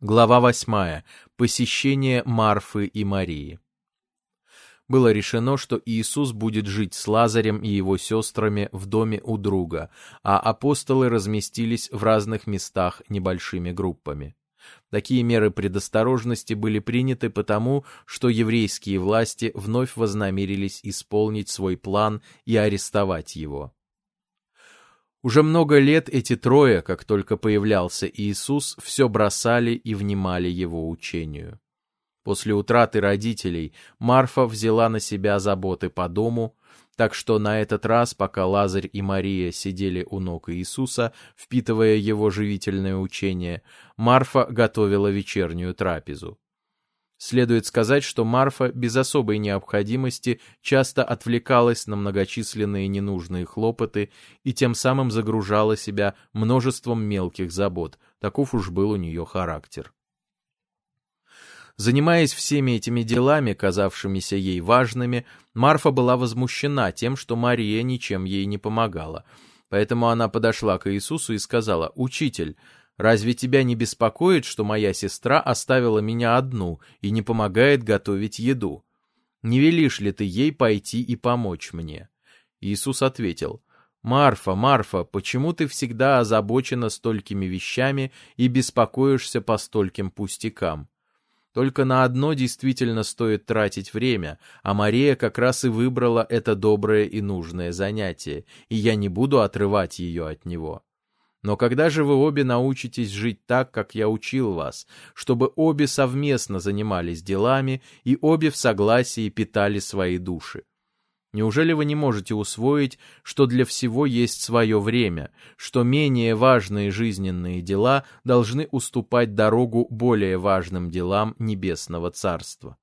Глава 8. Посещение Марфы и Марии. Было решено, что Иисус будет жить с Лазарем и его сестрами в доме у друга, а апостолы разместились в разных местах небольшими группами. Такие меры предосторожности были приняты потому, что еврейские власти вновь вознамерились исполнить свой план и арестовать его. Уже много лет эти трое, как только появлялся Иисус, все бросали и внимали его учению. После утраты родителей Марфа взяла на себя заботы по дому, так что на этот раз, пока Лазарь и Мария сидели у ног Иисуса, впитывая его живительное учение, Марфа готовила вечернюю трапезу. Следует сказать, что Марфа без особой необходимости часто отвлекалась на многочисленные ненужные хлопоты и тем самым загружала себя множеством мелких забот, таков уж был у нее характер. Занимаясь всеми этими делами, казавшимися ей важными, Марфа была возмущена тем, что Мария ничем ей не помогала. Поэтому она подошла к Иисусу и сказала: «Учитель, разве тебя не беспокоит, что моя сестра оставила меня одну и не помогает готовить еду? Не велишь ли ты ей пойти и помочь мне?» Иисус ответил: «Марфа, Марфа, почему ты всегда озабочена столькими вещами и беспокоишься по стольким пустякам? Только на одно действительно стоит тратить время, а Мария как раз и выбрала это доброе и нужное занятие, и я не буду отрывать ее от него. Но когда же вы обе научитесь жить так, как я учил вас, чтобы обе совместно занимались делами и обе в согласии питали свои души? Неужели вы не можете усвоить, что для всего есть свое время, что менее важные жизненные дела должны уступать дорогу более важным делам Небесного Царства?